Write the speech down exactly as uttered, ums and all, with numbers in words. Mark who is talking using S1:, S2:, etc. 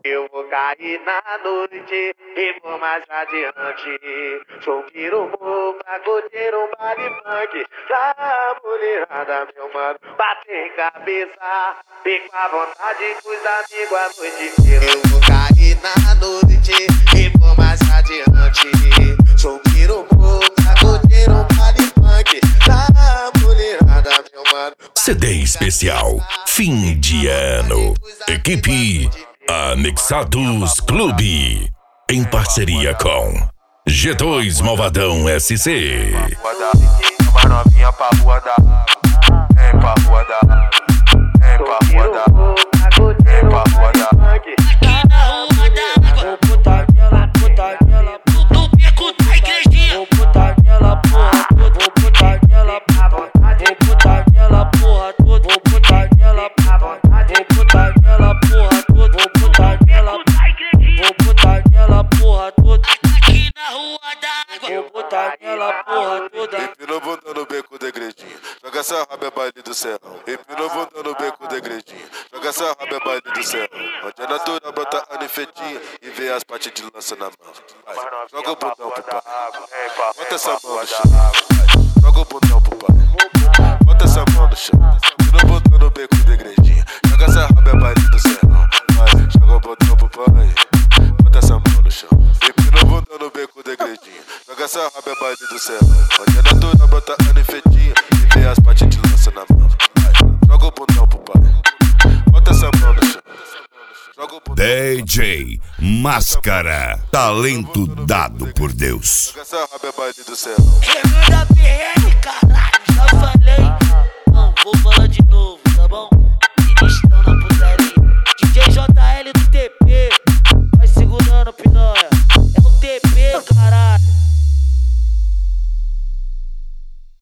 S1: Eu vou cair na noite e vou mais adiante. Subir o morro pra curtir um baile funk. Pra mulherada, meu mano, bater cabeça. Fico à vontade com os amigos a noite inteira. Eu vou cair na noite e vou mais adiante. Subir o morro pra curtir um baile funk. Pra mulherada, meu mano.
S2: C D especial fim de ano. Equipe Anexados Clube, em parceria com G dois Malvadão S C.
S3: Uma novinha pra rua da vem pra rua da vem pra rua da vem pra rua da
S4: aqui na rua da água. Vou botar nela, botar nela no beco da igrejinha. Vou botar nela, porra toda. Vou botar nela, vou botar nela, porra toda. Vou botar nela, vou botar nela, porra toda. Vou botar nela, vou botar nela, porra toda. Aqui na rua da água. Vou botar nela, porra toda.
S3: Empina bunda no beco da igrejinha. Joga essa raba é baile do céu. Empina bunda no beco da igrejinha. Joga essa raba é baile do céu. Onde é natural, bota a nifetinha e vê as partes de lança na mão. Vai, joga o bundão pro pai. Bota essa mão no chão. Joga o bundão pro pai. Bota essa mão no chão. Empina bunda no beco da igrejinha. Joga essa raba é baile do céu. Vai, joga o bundão pro pai. Bota essa mão no chão. Empina bunda no beco da igrejinha. Joga essa raba é baile do céu. Onde é natural, bota a nifetinha e vê as partes de lança na mão. Vai, joga o bundão pro pai. Bota essa mão no chão.
S2: D J Máscara, talento dado por Deus.
S3: Joga essa raba é baile do céu.
S4: Remanda P R, caralho, já falei. Não, vou falar de novo, tá bom? Ministrão na putaria. D J J L do T P.